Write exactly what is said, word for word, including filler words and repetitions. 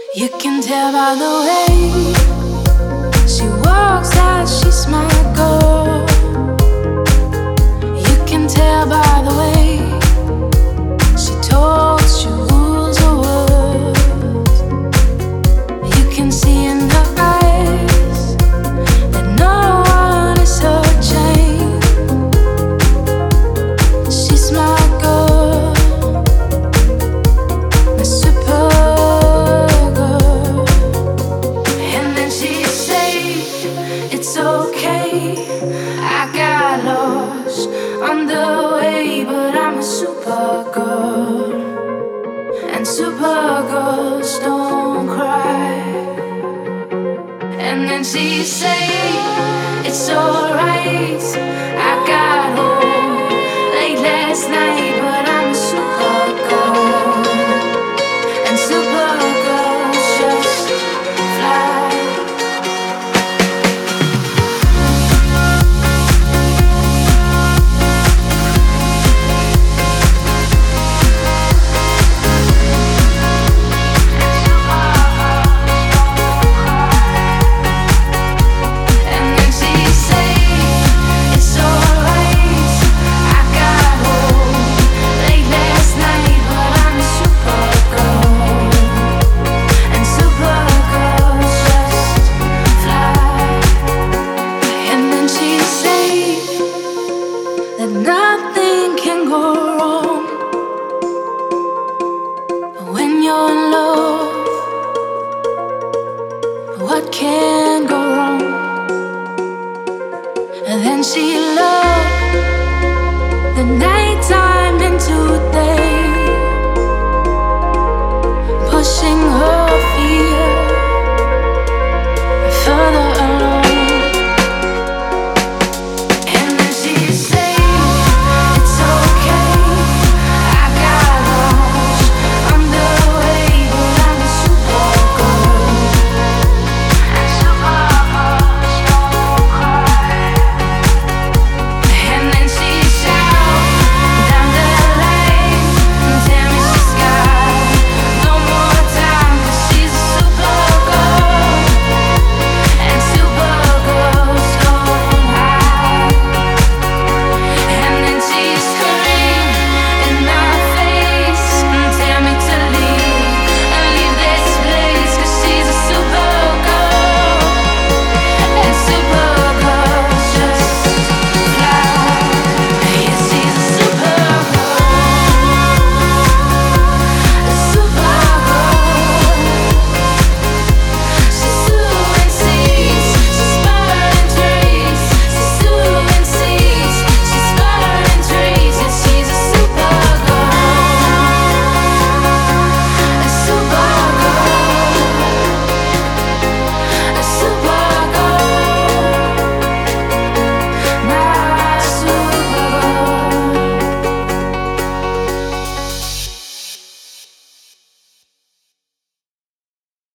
You can tell by the way she walks that she's my girl. You can tell by the way she talks, she rules her words. You can see in her eyes that no one is her chain. She's my girl, my super. It's okay, I got lost on the way, but I'm a super girl, and super girls don't cry. And then she say, it's alright, I got home late last night, but I'm a super girl, and super girls just fly. Nothing can go wrong when you're in love. What can